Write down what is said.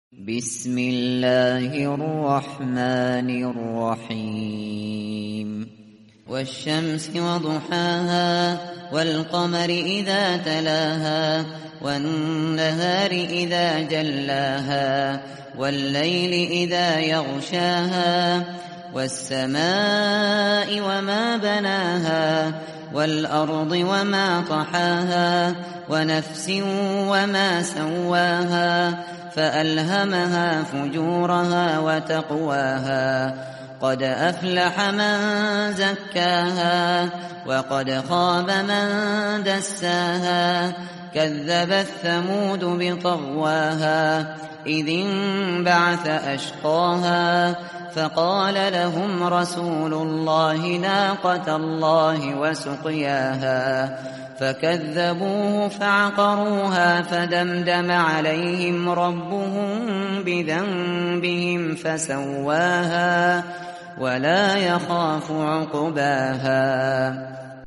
بسم الله الرحمن الرحیم والشمس وضحاها والقمر إذا تلاها والنهار إذا جلاها والليل إذا يغشاها والسماء وما بناها والأرض وما طحاها ونفس وما سواها فألهمها فجورها وتقواها قد أفلح من زكاها وقد خاب من دساها كذبت ثمود بطغواها إذ انبعث أشقاها فقال لهم رسول الله ناقة الله وسقياها فكذبوه فعقروها فدمدم عليهم ربهم بذنبهم فسواها ولا يخاف عقباها